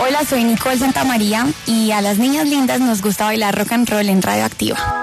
Hola, soy Nicole Santamaría y a las niñas lindas nos gusta bailar rock and roll en Radioactiva.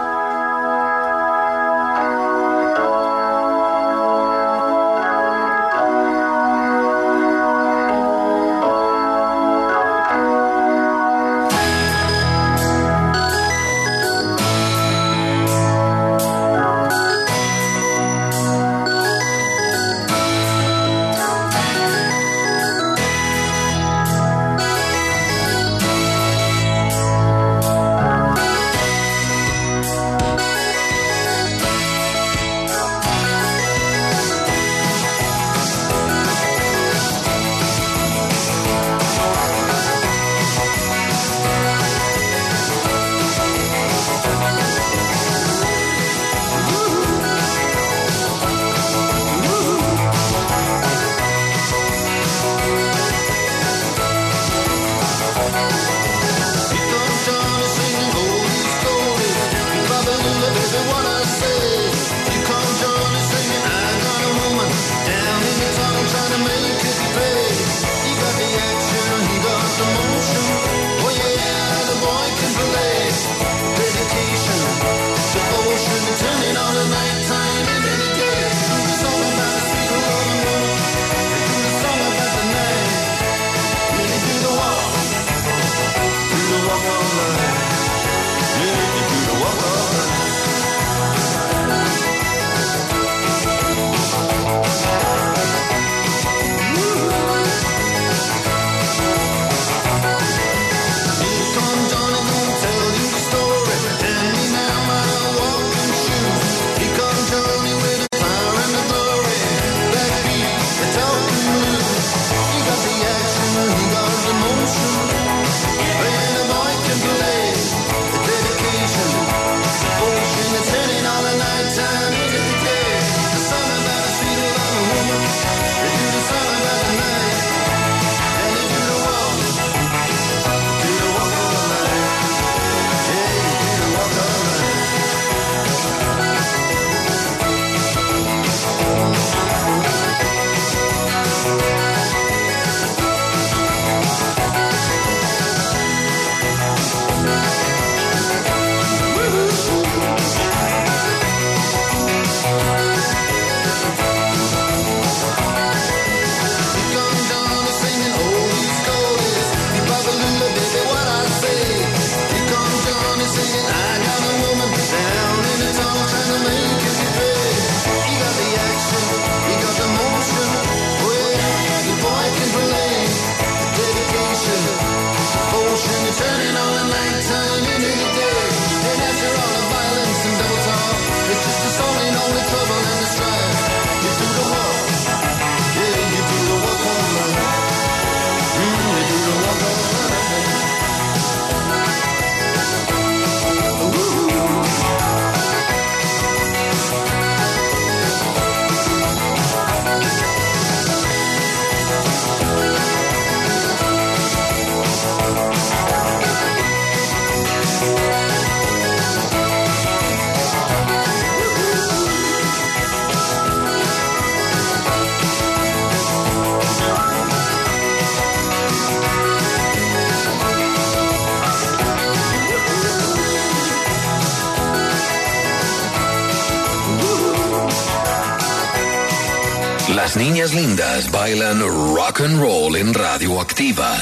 Las niñas lindas bailan rock and roll en Radioactiva.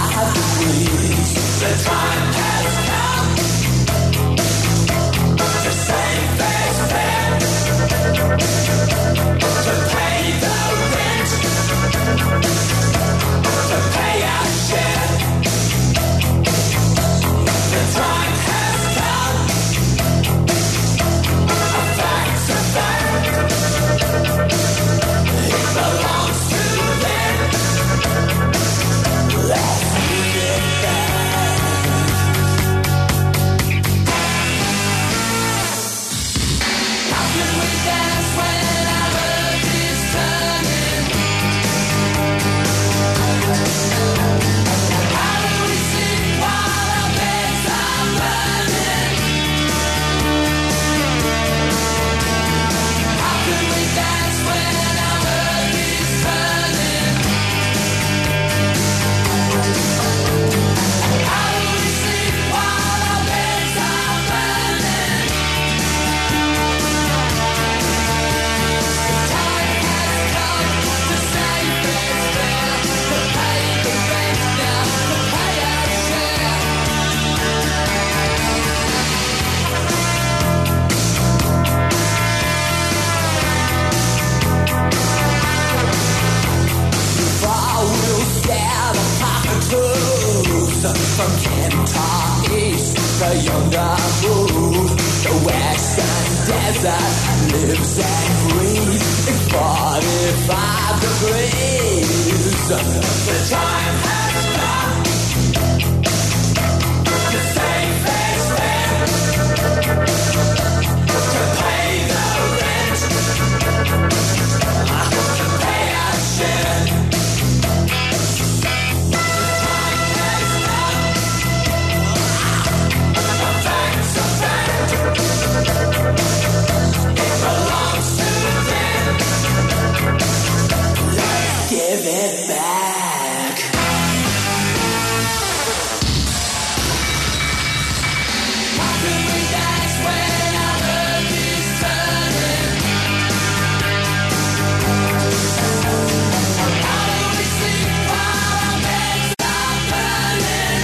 The time has come to Utah East, the younger mood. The western desert lives and breathes in 45 degrees. The time has come to save face rent, to pay the rent, to pay our share. Give it back. How can we dance when our earth is turning? How do we sleep while our beds are burning?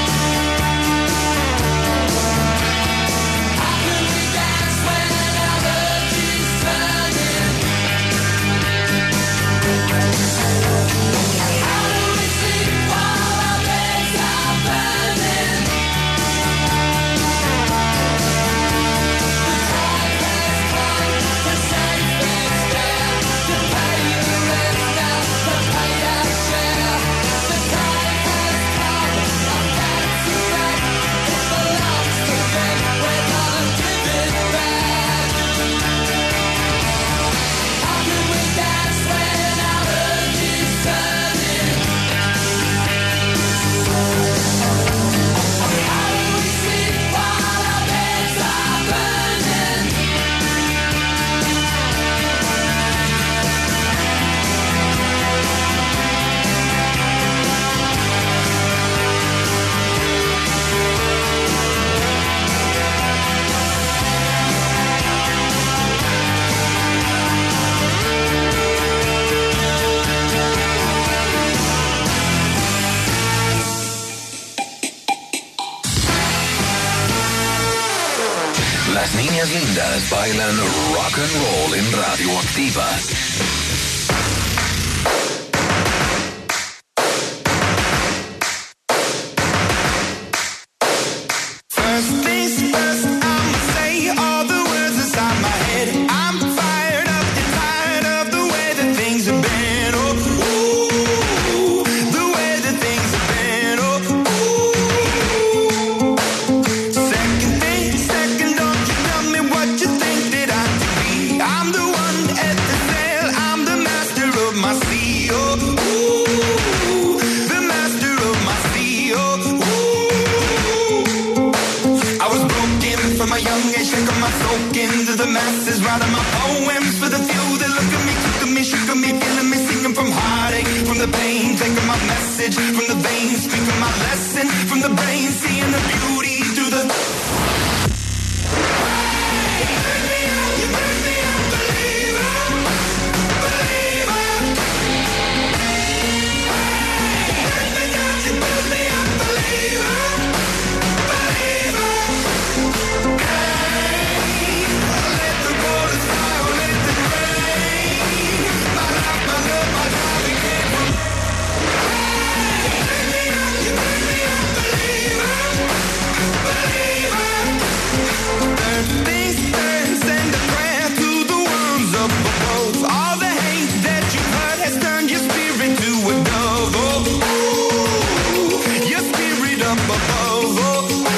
How can we dance when our earth is turning? How do we sleep while our beds are burning? The time has come to save this fair, to pay the rent now, to pay our share. The time has come, I'm back to back. It belongs to them, we're gonna give it back. How can we dance when our earth is turning? How do we sleep while our beds are burning? Las niñas lindas bailan rock and roll en Radioactiva. First things first, I'ma say all the words inside my head. I'm fired up and tired of the way that things have been. Oh, ooh, the way that things have been. Oh, ooh. Second thing, second, don't you tell me what you think that I could be. I'm the one at the sail, I'm the master of my sea. Oh, ooh, the master of my sea. Oh, ooh. I was broken from a young age, taking my soak into the masses, writing my poems for the few that look at me, took at me, shook at me, feeling me, singing from heartache, from the pain, taking my message from the veins, speaking my lesson from the brain, seeing the beauty through the. You make me a believer, believer. You build me a believer, believer. Let the waters fly, let them rain. My life, my love, my driving came from. You make me a believer, believer. Third things third, send a prayer to the ones up above. All the hate that you heard has turned your spirit to a dove. Oh, ooh, your spirit up above. Oh,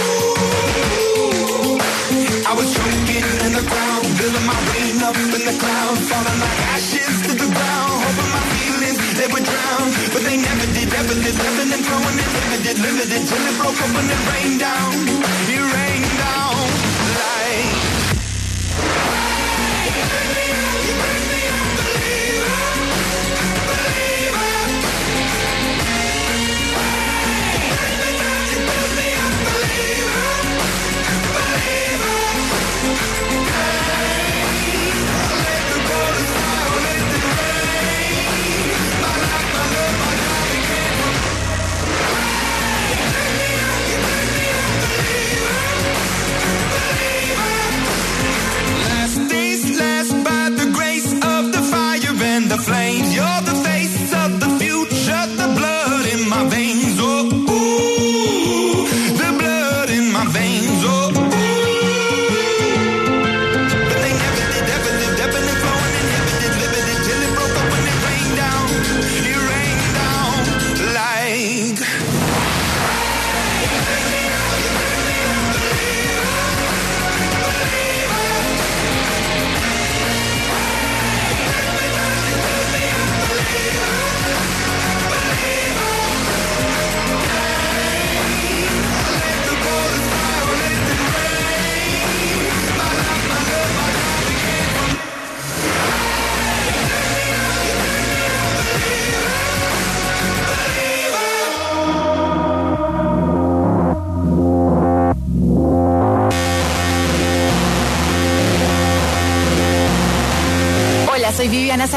ooh. I was choking in the crowd, building my rain up in the clouds, falling like ashes to the ground, hoping my feelings they would drown, but they never did, ever did, living and throwing it, limited, till it broke up and it rained down, it rained down like. You make me a believer, believer. You build me a believer, believer. Let the waters fly, let them rain. My life, my love, my driving came from. You make me a believer.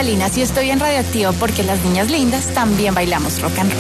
Salinas y estoy en Radioactiva porque las niñas lindas también bailamos rock and roll.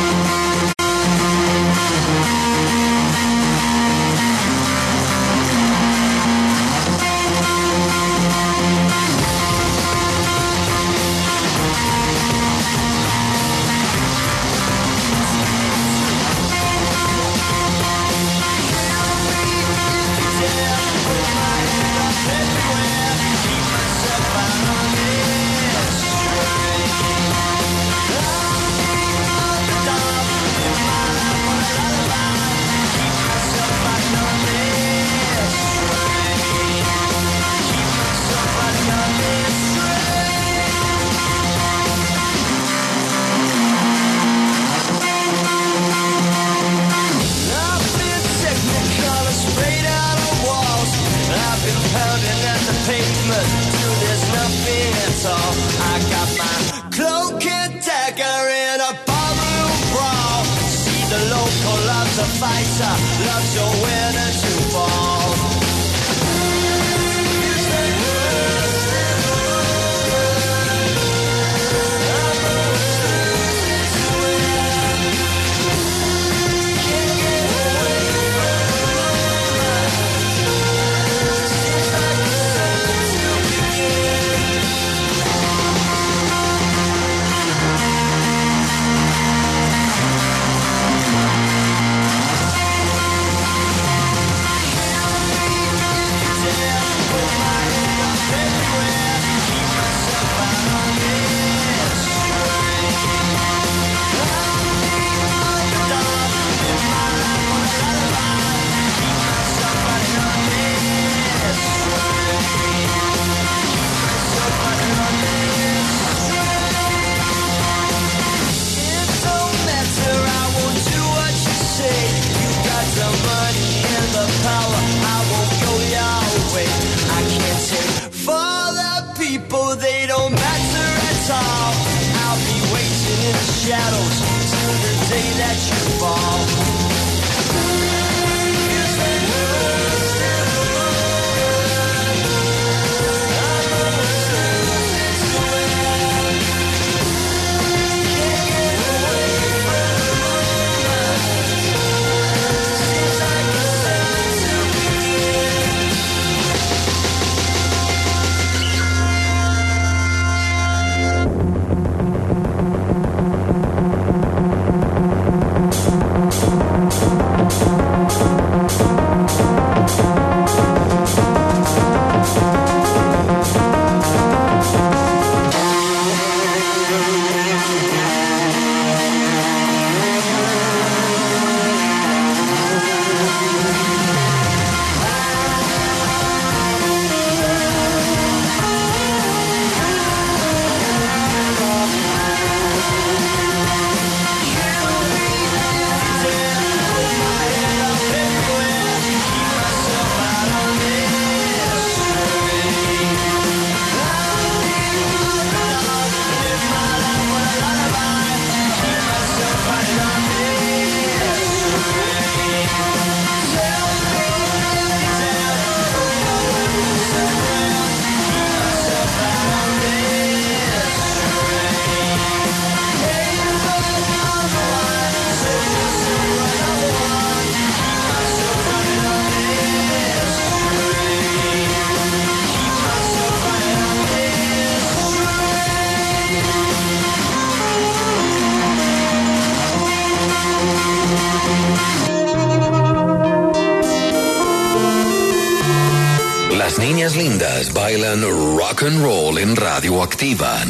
Las niñas lindas bailan rock and roll en Radioactiva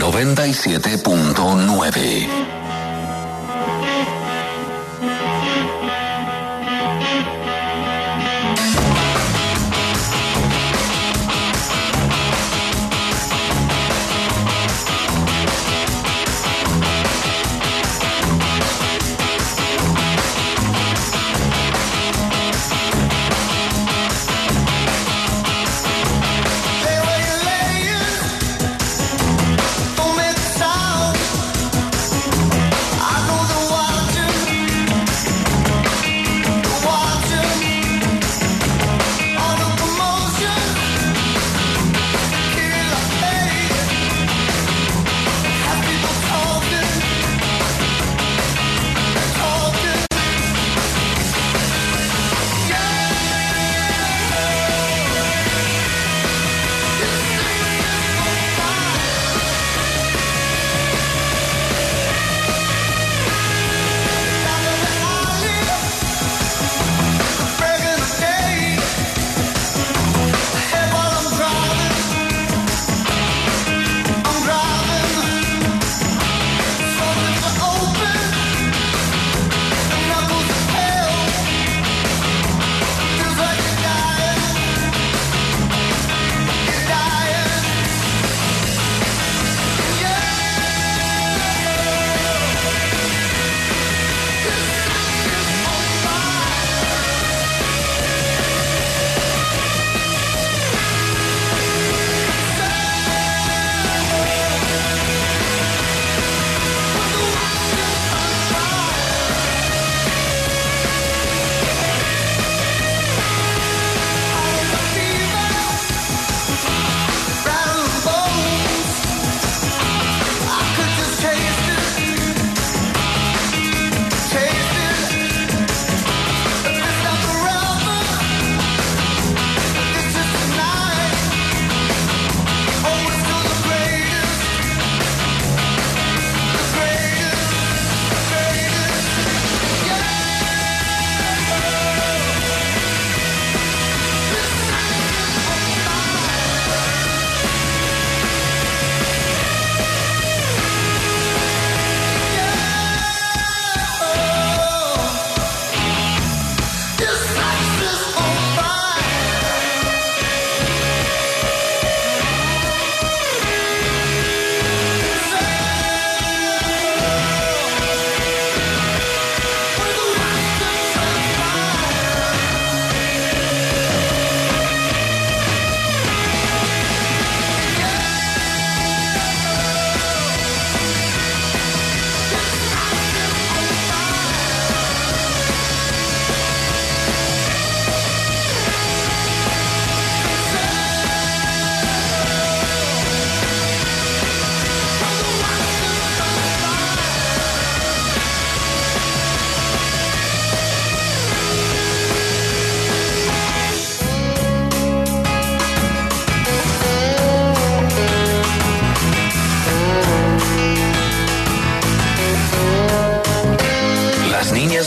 97.9. Hey, where you laying? On that town.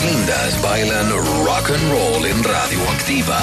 lindas bailan rock and roll en Radioactiva.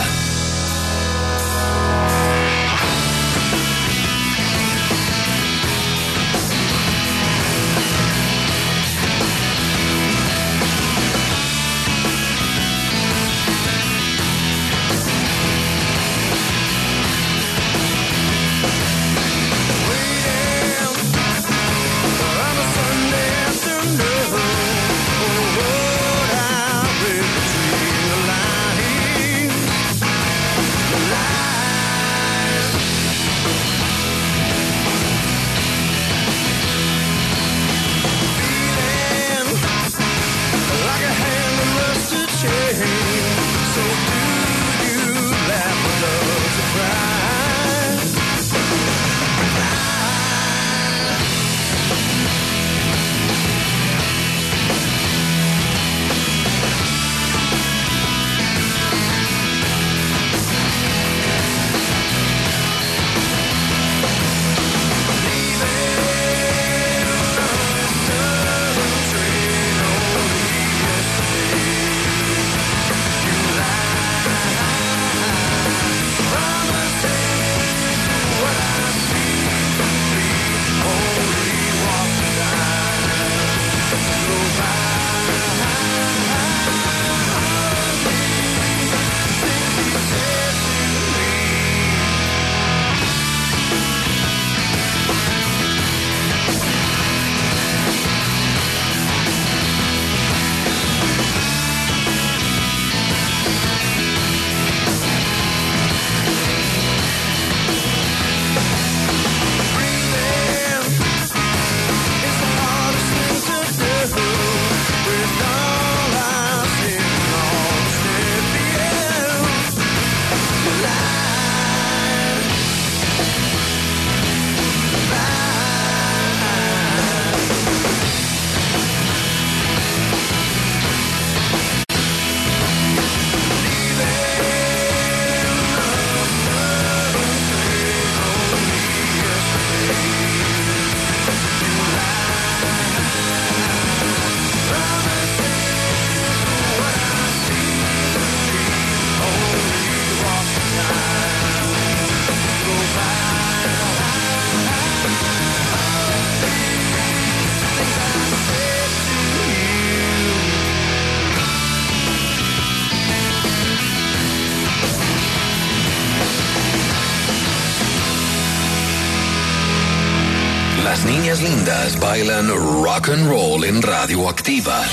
Las niñas lindas bailan rock and roll en Radioactiva.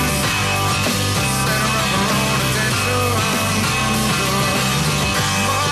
More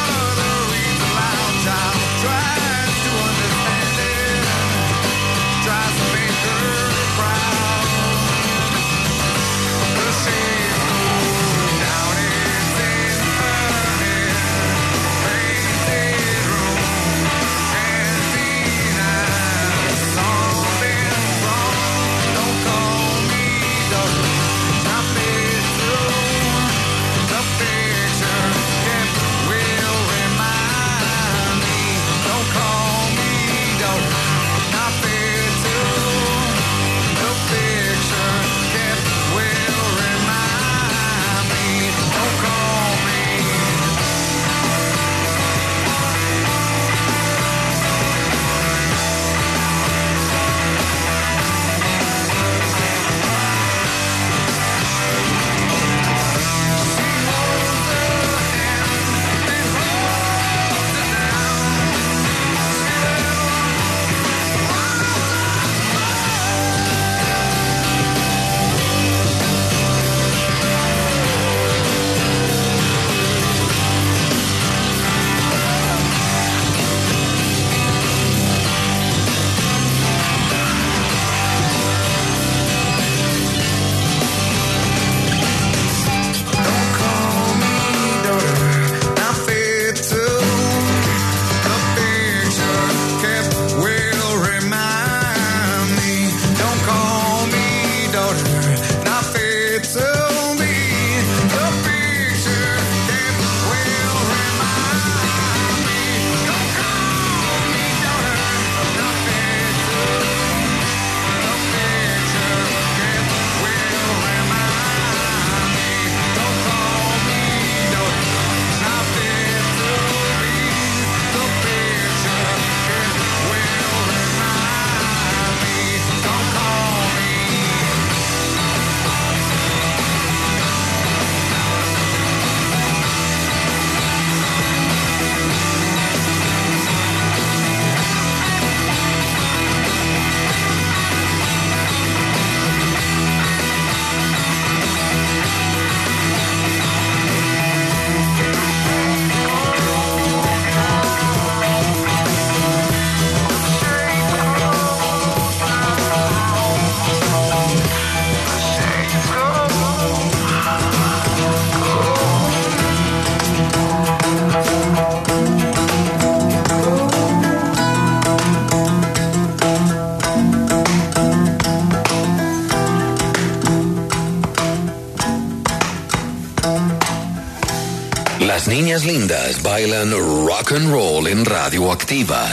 niñas lindas bailan rock and roll en Radioactiva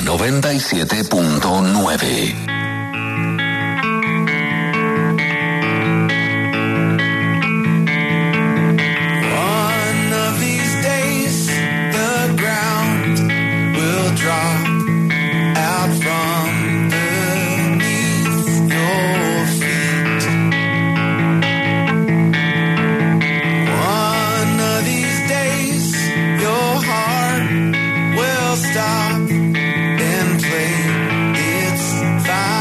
97.9. Stop and play its fine.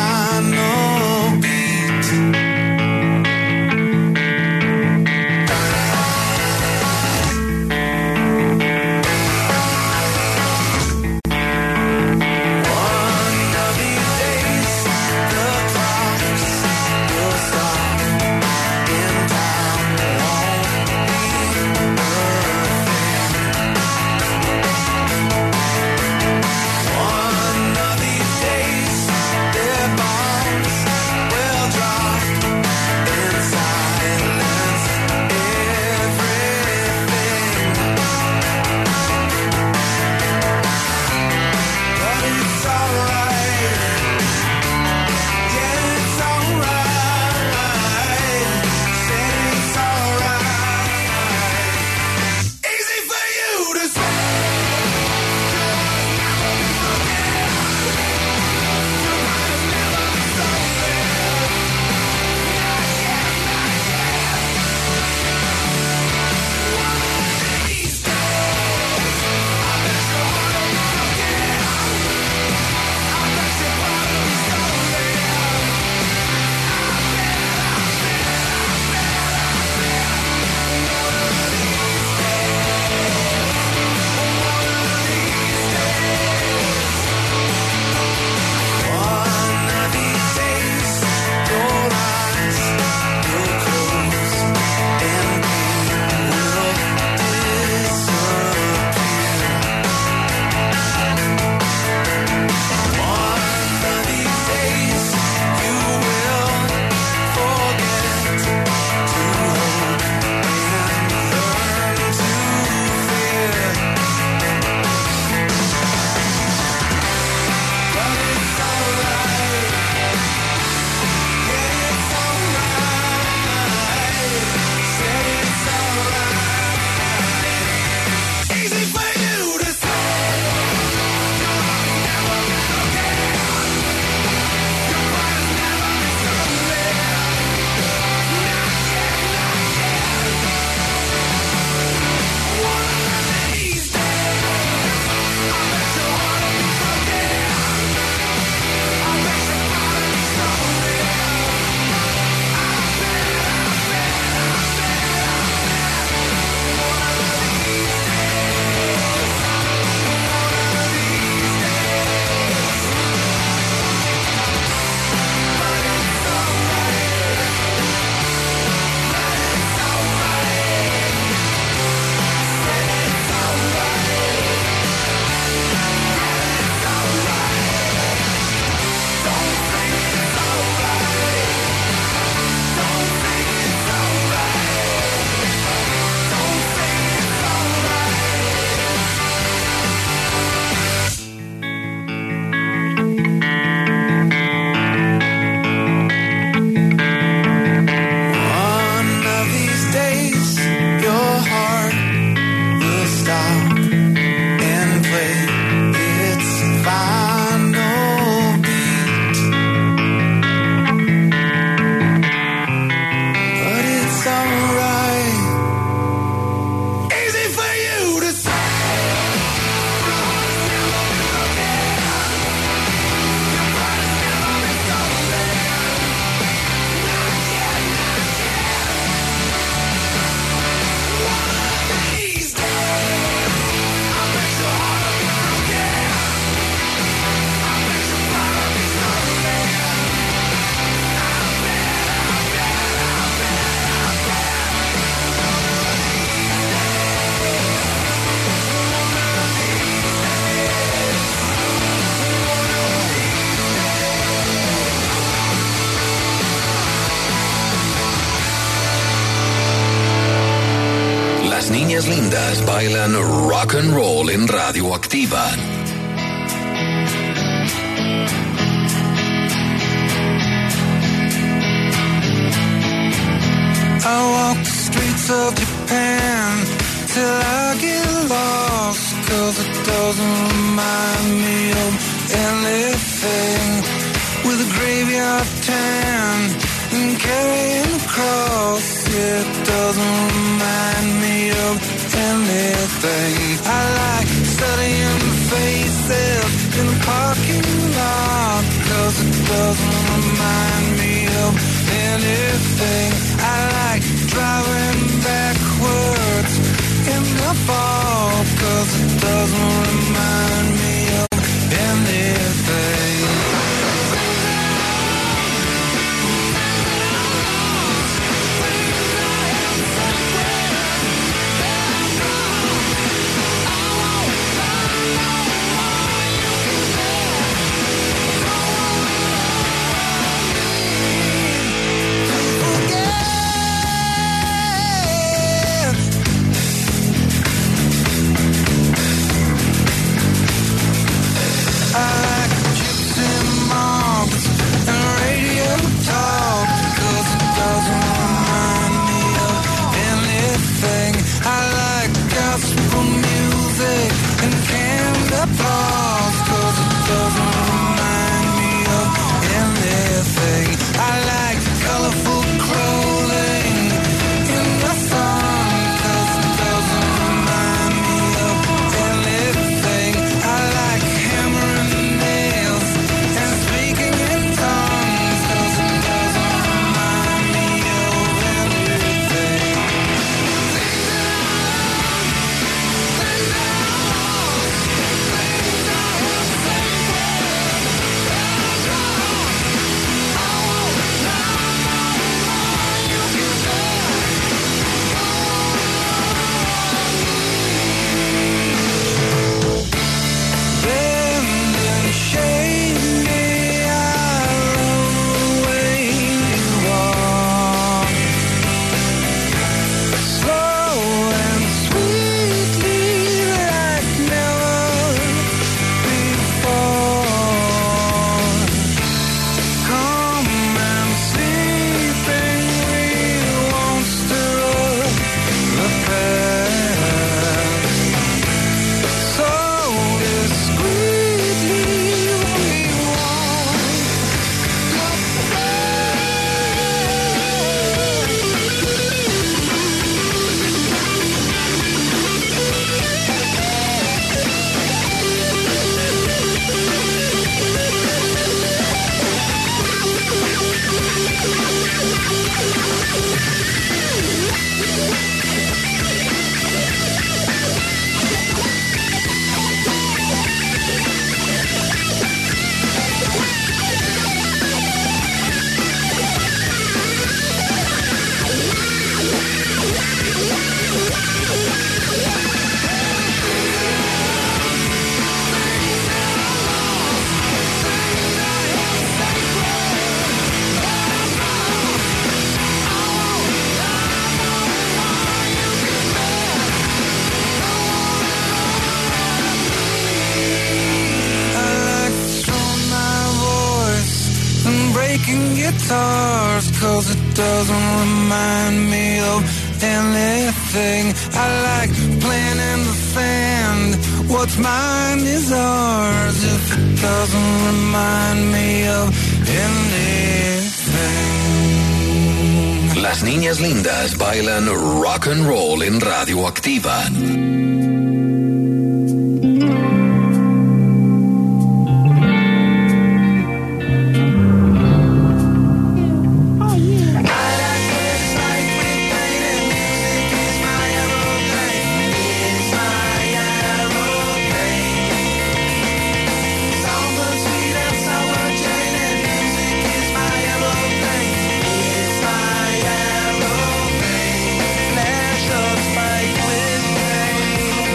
niñas lindas bailan rock and roll en Radioactiva. I walk the streets of Japan till I get lost, 'cause it doesn't remind me of anything. With a graveyard tan and carrying a cross, it doesn't remind me of anything. I like studying the faces in the parking lot, 'cause it doesn't remind me of anything. I like driving backwards in the fall, 'cause it doesn't remind me of anything. Guitars, 'cause it doesn't remind me of anything. I like playing in the sand. What's mine is ours. If it doesn't remind me of anything. Las niñas lindas bailan rock and roll en Radioactiva. Flash of spike with pain.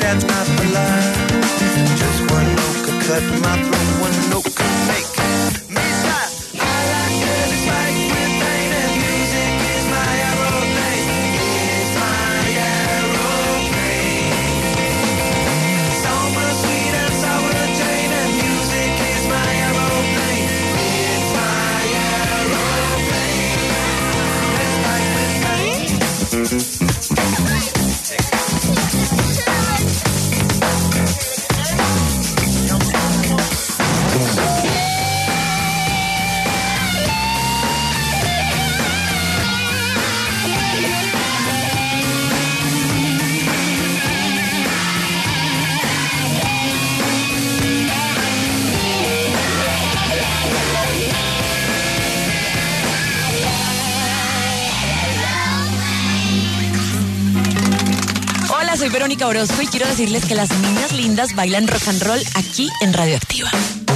that's not the line. Just one note could cut my throat, one note could make me stop. I like to fight with pain and music is my aeroplane. It's my aeroplane. So much sweet and sour Jane and music is my aeroplane. It's my aeroplane. Let's fight with pain. Soy Verónica Orozco y quiero decirles que las niñas lindas bailan rock and roll aquí en Radioactiva.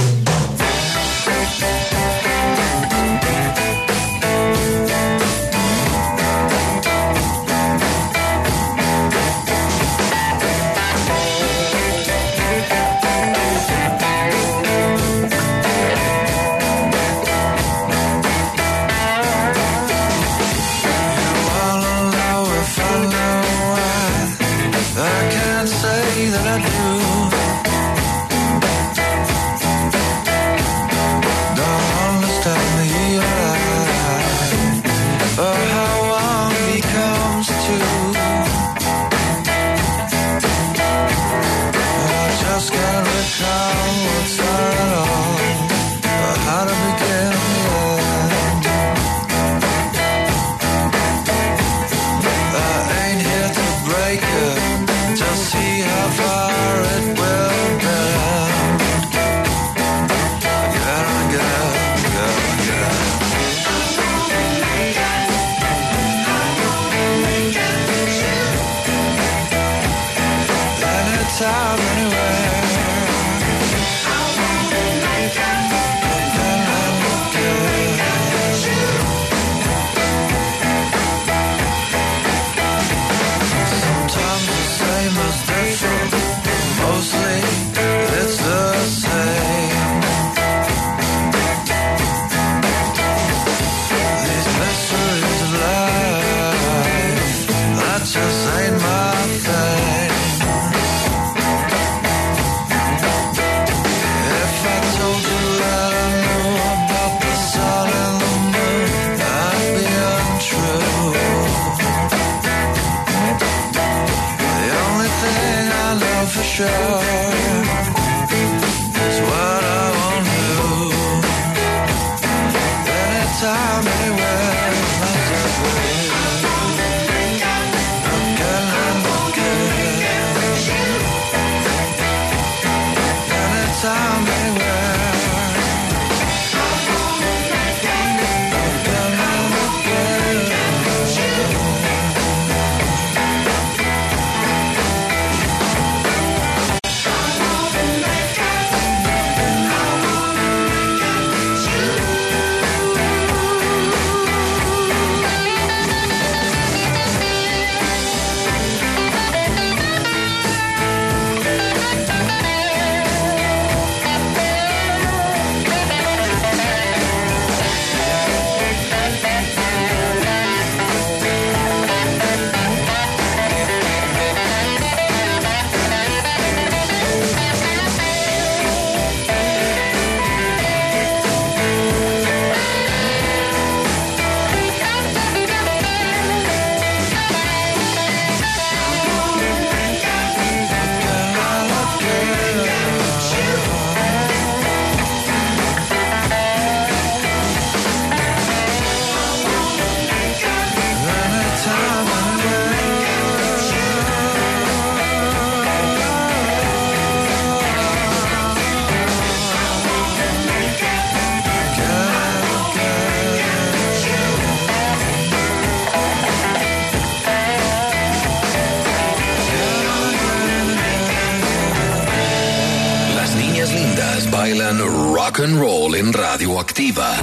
bailan rock and roll en Radioactiva.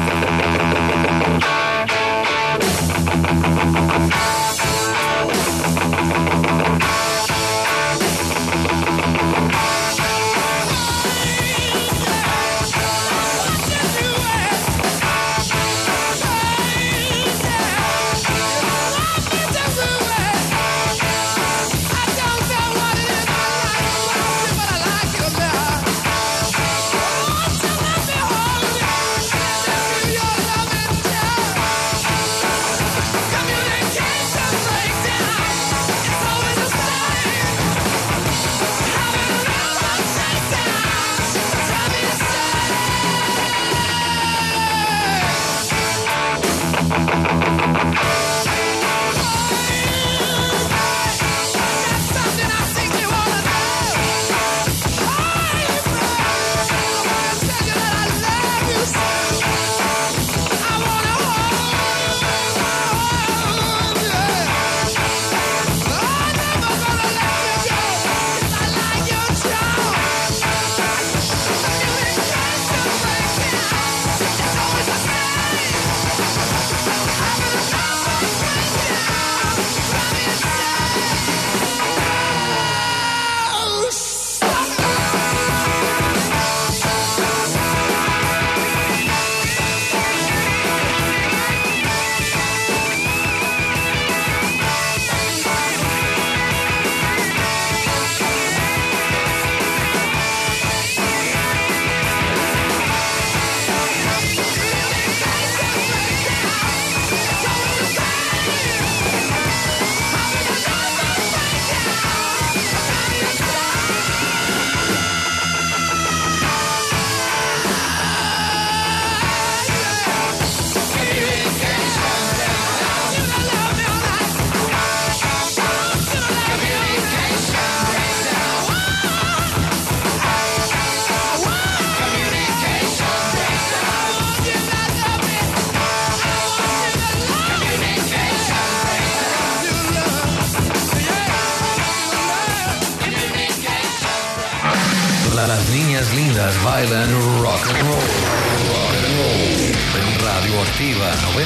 las niñas lindas bailan rock and roll. Rock and roll. En Radioactiva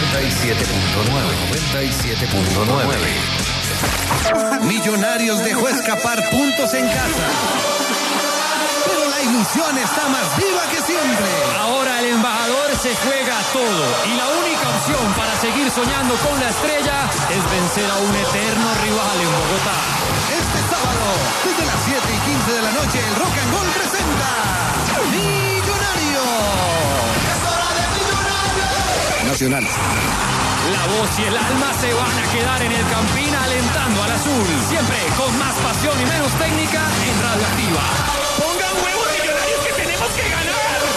97.9. Millonarios dejó escapar puntos en casa. Pero la ilusión está más viva que siempre. Ahora el embajador se juega todo y la única opción para seguir soñando con la estrella es vencer a un eterno rival en Bogotá. Este sábado, desde las 7:15 de la noche, el Rock and Roll presenta Millonario. Es hora de Millonario. Nacional. La voz y el alma se van a quedar en el Campín alentando al azul. Siempre con más pasión y menos técnica en Radioactiva. ¡Pongan huevos, Millonarios, que tenemos que ganar!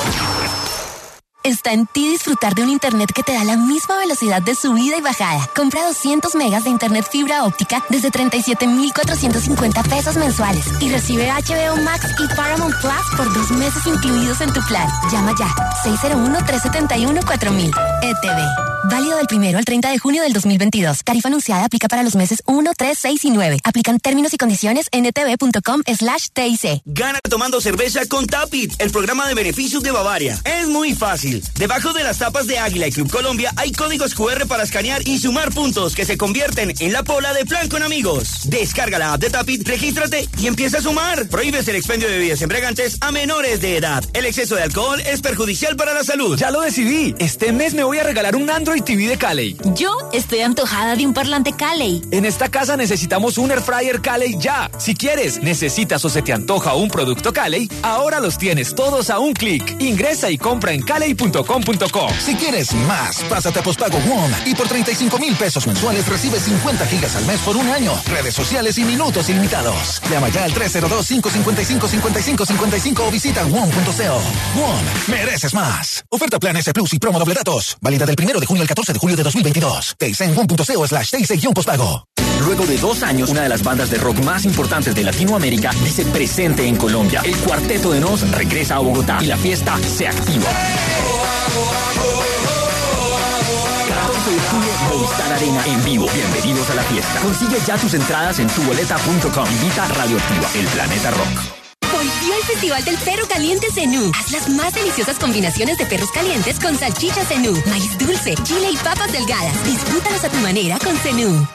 Está en ti disfrutar de un internet que te da la misma velocidad de subida y bajada. Compra 200 megas de internet fibra óptica desde 37,450 pesos mensuales y recibe HBO Max y Paramount Plus por 2 meses incluidos en tu plan. Llama ya 601-371-4000. ETV. Válido del 1 al 30 de junio del 2022. Tarifa anunciada aplica para los meses 1, 3, 6 y 9. Aplican términos y condiciones en etv.com/TIC. Gana tomando cerveza con Tapit, el programa de beneficios de Bavaria. Es muy fácil. Debajo de las tapas de Águila y Club Colombia hay códigos QR para escanear y sumar puntos que se convierten en la pola de plan con amigos. Descarga la app de Tapit, regístrate y empieza a sumar. Prohíbes el expendio de bebidas embriagantes a menores de edad. El exceso de alcohol es perjudicial para la salud. Ya lo decidí. Este mes me voy a regalar un Android TV de Cali. Yo estoy antojada de un parlante Cali. En esta casa necesitamos un Air Fryer Cali ya. Si quieres, necesitas o se te antoja un producto Cali, ahora los tienes todos a un clic. Ingresa y compra en cali.com.co. Si quieres más, pásate a postpago WOM y por 35,000 pesos mensuales recibes 50 gigas al mes por un año. Redes sociales y minutos ilimitados. Llama ya al 302-555-5555 o visita WOM.co. WOM, mereces más. Oferta Plan S Plus y promo doble datos. Válida del 1 de junio al 14 de julio de 2022. TIC en WOM.co/TIC-postpago. Luego de 2 años, una de las bandas de rock más importantes de Latinoamérica dice presente en Colombia. El Cuarteto de Nos regresa a Bogotá y la fiesta se activa. 14 de julio, Movistar Arena en vivo. Bienvenidos a la fiesta. Consigue ya tus entradas en tuboleta.com. Invita Radioactiva, el planeta rock. Volvió el Festival del Perro Caliente Zenú. Haz las más deliciosas combinaciones de perros calientes con salchicha Zenú, maíz dulce, chile y papas delgadas. Disfrútalos a tu manera con Zenú.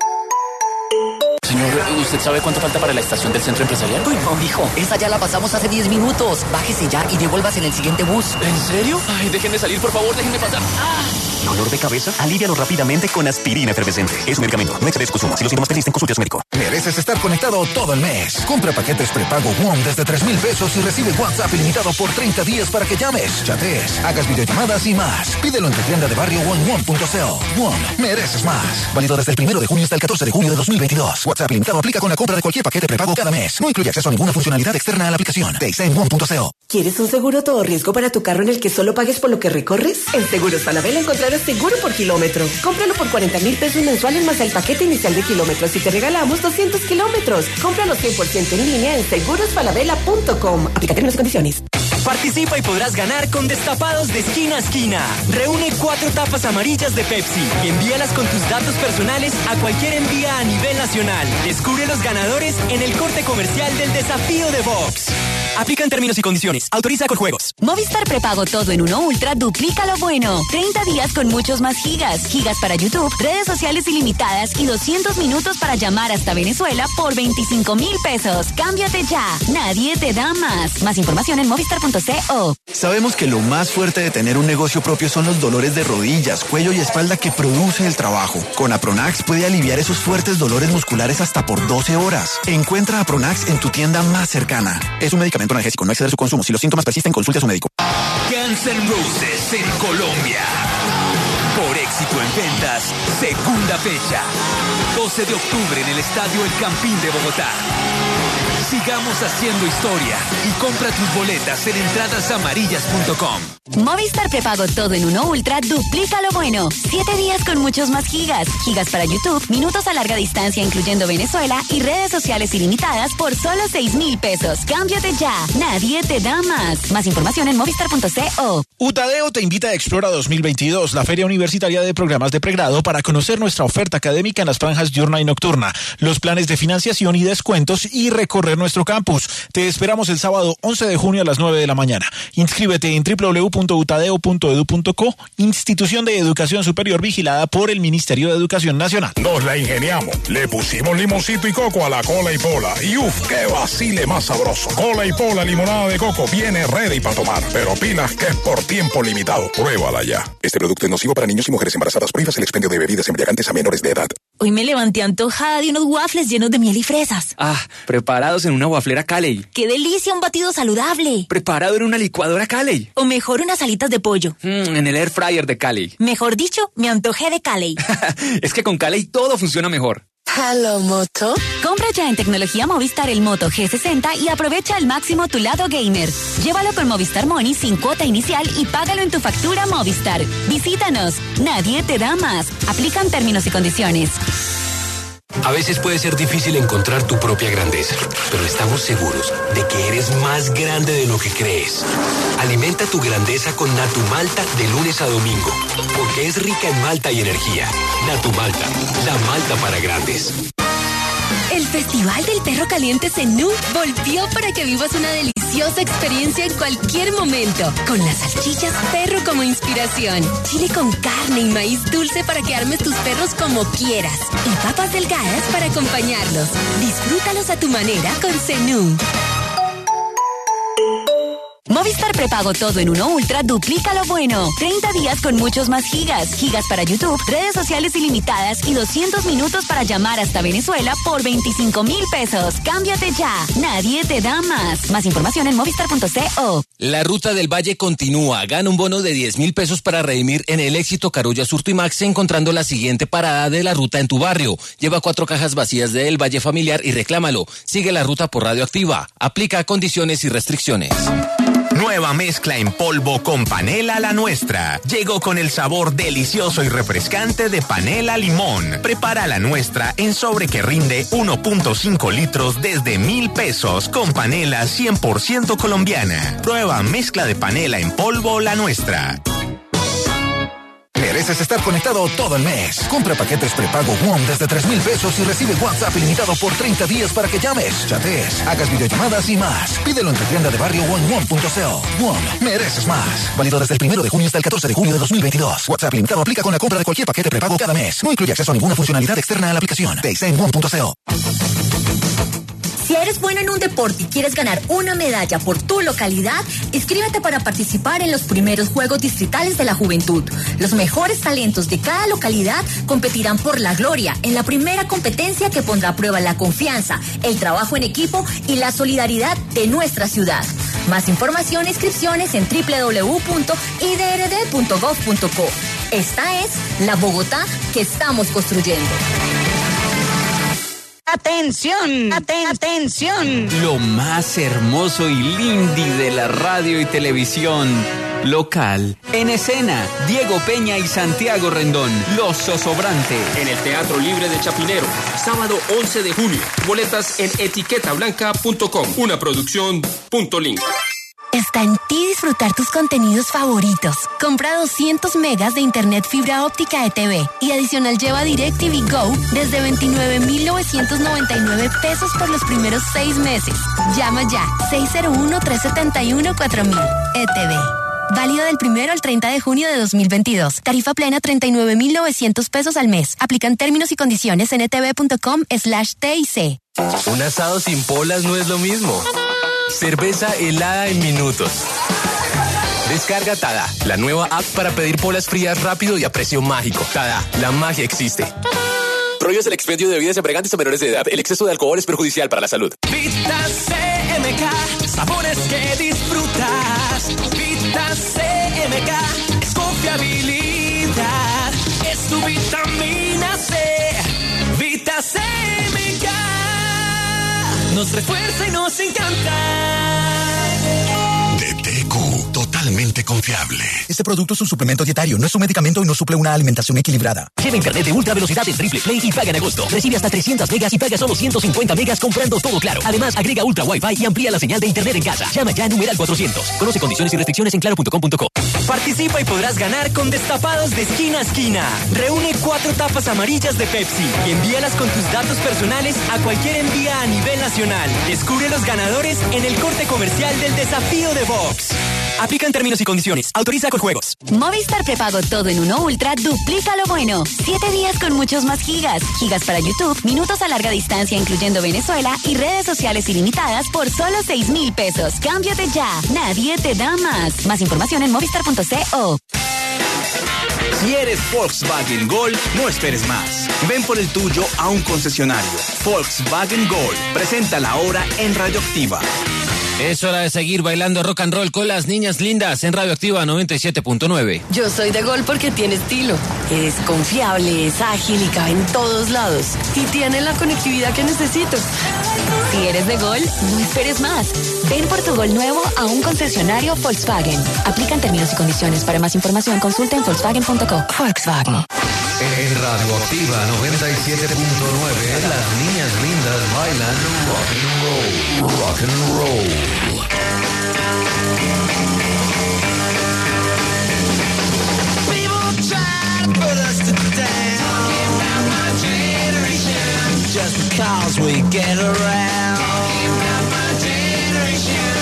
Señor, ¿usted sabe cuánto falta para la estación del centro empresarial? Uy, no, mijo, esa ya la pasamos hace 10 minutos. Bájese ya y devuélvase en el siguiente bus. ¿En serio? Ay, déjenme salir, por favor, déjenme pasar. ¿Dolor de cabeza? Alívialo rápidamente con aspirina efervescente. Es un medicamento, no excedes consumo. Si los síntomas persisten, consulte a su médico. Mereces estar conectado todo el mes. Compra paquetes prepago WOM desde 3,000 pesos y recibe WhatsApp ilimitado por 30 días para que llames, chatees, hagas videollamadas y más. Pídelo en tu tienda de barrio o en WOM.co. WOM, mereces más. Válido desde el 1 de junio hasta el 14 de junio de 2022. WhatsApp ilimitado aplica con la compra de cualquier paquete prepago cada mes. No incluye acceso a ninguna funcionalidad externa a la aplicación. TIC en WOM.co. ¿Quieres un seguro todo riesgo para tu carro en el que solo pagues por lo que recorres? En Seguros Falabella encontrarás seguro por kilómetro. Cómpralo por 40,000 pesos mensuales más el paquete inicial de kilómetros y te regalamos 200 kilómetros. Cómpralo 100% en línea en segurosfalabella.com. Aplica términos y condiciones. Participa y podrás ganar con destapados de esquina a esquina. Reúne 4 tapas amarillas de Pepsi y envíalas con tus datos personales a cualquier envía a nivel nacional. Descubre los ganadores en el corte comercial del desafío de Vox. Aplican términos y condiciones. Autoriza con juegos. Movistar Prepago todo en uno Ultra duplica lo bueno. 30 días con muchos más gigas. Gigas para YouTube, redes sociales ilimitadas y 200 minutos para llamar hasta Venezuela por 25,000 pesos. Cámbiate ya. Nadie te da más. Más información en movistar.co. Sabemos que lo más fuerte de tener un negocio propio son los dolores de rodillas, cuello y espalda que produce el trabajo. Con Apronax puede aliviar esos fuertes dolores musculares hasta por 12 horas. Encuentra Apronax en tu tienda más cercana. Es un medicamento analgésico, no exceder su consumo. Si los síntomas persisten, consulte a su médico. Guns N' Roses en Colombia. Por éxito en ventas, segunda fecha. 12 de octubre en el Estadio El Campín de Bogotá. Sigamos haciendo historia y compra tus boletas en entradasamarillas.com. Movistar Prepago todo en uno Ultra duplica lo bueno. 7 días con muchos más gigas. Gigas para YouTube, minutos a larga distancia incluyendo Venezuela y redes sociales ilimitadas por solo 6,000 pesos. Cámbiate ya. Nadie te da más. Más información en movistar.co. Utadeo te invita a Explora 2022, la feria universitaria de programas de pregrado, para conocer nuestra oferta académica en las franjas diurna y nocturna, los planes de financiación y descuentos y recorrer conocer nuestro campus. Te esperamos el sábado 11 de junio a las 9 de la mañana. Inscríbete en www.utadeo.edu.co, institución de educación superior vigilada por el Ministerio de Educación Nacional. Nos la ingeniamos. Le pusimos limoncito y coco a la cola y pola. Y uff, qué vacile más sabroso. Cola y pola limonada de coco viene ready para tomar. Pero pilas que es por tiempo limitado. Pruébala ya. Este producto es nocivo para niños y mujeres embarazadas. Prohíbas el expendio de bebidas embriagantes a menores de edad. Hoy me levanté antojada de unos waffles llenos de miel y fresas. Preparados en una waflera Caley. ¡Qué delicia, un batido saludable! Preparado en una licuadora Caley. O mejor, unas alitas de pollo. En el air fryer de Caley. Mejor dicho, me antojé de Caley. Es que con Caley todo funciona mejor. Hello, Moto. Compra ya en Tecnología Movistar el Moto G60 y aprovecha al máximo tu lado gamer. Llévalo con Movistar Money sin cuota inicial y págalo en tu factura Movistar. Visítanos. Nadie te da más. Aplican términos y condiciones. A veces puede ser difícil encontrar tu propia grandeza, pero estamos seguros de que eres más grande de lo que crees. Alimenta tu grandeza con Natu Malta de lunes a domingo, porque es rica en malta y energía. Natu Malta, la malta para grandes. El Festival del Perro Caliente Zenú volvió para que vivas una deliciosa experiencia en cualquier momento. Con las salchichas perro como inspiración, chile con carne y maíz dulce para que armes tus perros como quieras y papas delgadas para acompañarlos. Disfrútalos a tu manera con Zenú. Movistar Prepago Todo en Uno Ultra duplica lo bueno. 30 días con muchos más gigas. Gigas para YouTube, redes sociales ilimitadas y 200 minutos para llamar hasta Venezuela por 25,000 pesos. Cámbiate ya. Nadie te da más. Más información en movistar.co. La Ruta del Valle continúa. Gana un bono de 10,000 pesos para redimir en el Éxito, Carulla, Surto y Max, encontrando la siguiente parada de la ruta en tu barrio. Lleva 4 cajas vacías de El Valle Familiar y reclámalo. Sigue la ruta por Radioactiva. Aplica condiciones y restricciones. Nueva mezcla en polvo con panela La Nuestra. Llegó con el sabor delicioso y refrescante de panela limón. Prepara La Nuestra en sobre que rinde 1.5 litros desde 1,000 pesos con panela 100% colombiana. Prueba mezcla de panela en polvo La Nuestra. Mereces estar conectado todo el mes. Compra paquetes prepago WOM desde 3,000 pesos y recibe WhatsApp ilimitado por 30 días para que llames, chatees, hagas videollamadas y más. Pídelo en tu tienda de barrio o en WOM.co. WOM, mereces más. Válido desde el 1 de junio hasta el 14 de junio de 2022. WhatsApp ilimitado aplica con la compra de cualquier paquete prepago cada mes. No incluye acceso a ninguna funcionalidad externa a la aplicación. Te en WOM.co. Si eres bueno en un deporte y quieres ganar una medalla por tu localidad, inscríbete para participar en los primeros Juegos Distritales de la Juventud. Los mejores talentos de cada localidad competirán por la gloria en la primera competencia que pondrá a prueba la confianza, el trabajo en equipo y la solidaridad de nuestra ciudad. Más información e inscripciones en www.idrd.gov.co. Esta es la Bogotá que estamos construyendo. ¡Atención! ¡Atención! Lo más hermoso y lindi de la radio y televisión local. En escena, Diego Peña y Santiago Rendón, Los Zosobrantes. En el Teatro Libre de Chapinero, sábado 11 de junio. Boletas en etiquetablanca.com. Una producción .link. Está en ti disfrutar tus contenidos favoritos. Compra 200 megas de internet fibra óptica de TV y adicional lleva DirecTV Go desde 29,999 pesos por los primeros 6 meses. Llama ya 601-371-4000. ETV. Válido del 1 al 30 de junio de 2022. Tarifa plena 39,900 pesos al mes. Aplican términos y condiciones en etv.com/TIC. Un asado sin polas no es lo mismo. Cerveza helada en minutos. Descarga Tada, la nueva app para pedir polas frías rápido y a precio mágico. Tada, la magia existe. Prohíbes el expendio de bebidas embriagantes a menores de edad. El exceso de alcohol es perjudicial para la salud. Vita CMK, sabores que disfrutas. Vita CMK es confiabilidad, es tu vitamina C. Vita CMK nos refuerza y nos encanta. De TQ, totalmente confiable. Este producto es un suplemento dietario, no es un medicamento y no suple una alimentación equilibrada. Lleva internet de ultra velocidad en Triple Play y paga en agosto. Recibe hasta 300 megas y paga solo 150 megas comprando todo Claro. Además, agrega ultra Wi-Fi y amplía la señal de internet en casa. Llama ya a numeral 400. Conoce condiciones y restricciones en claro.com.co. Participa y podrás ganar con destapados de esquina a esquina. Reúne 4 tapas amarillas de Pepsi y envíalas con tus datos personales a cualquier envía a nivel nacional. Descubre los ganadores en el corte comercial del desafío de Vox. Aplican términos y condiciones. Autoriza con juegos. Movistar prepago todo en uno Ultra duplica lo bueno. 7 días con muchos más gigas. Gigas para YouTube, minutos a larga distancia incluyendo Venezuela y redes sociales ilimitadas por solo 6,000 pesos. Cámbiate ya. Nadie te da más. Más información en movistar.co. Si eres Volkswagen Gol, no esperes más. Ven por el tuyo a un concesionario. Volkswagen Gol. Presenta la hora en Radioactiva. Es hora de seguir bailando rock and roll con las niñas lindas en Radioactiva 97.9. Yo soy de Gol porque tiene estilo. Es confiable, es ágil y cabe en todos lados. Y tiene la conectividad que necesito. Si eres de Gol, no esperes más. Ven por tu Gol nuevo a un concesionario Volkswagen. Aplican términos y condiciones. Para más información, consulta en volkswagen.co. Volkswagen. En Radioactiva 97.9, las niñas lindas bailan rock and roll. Rock and roll.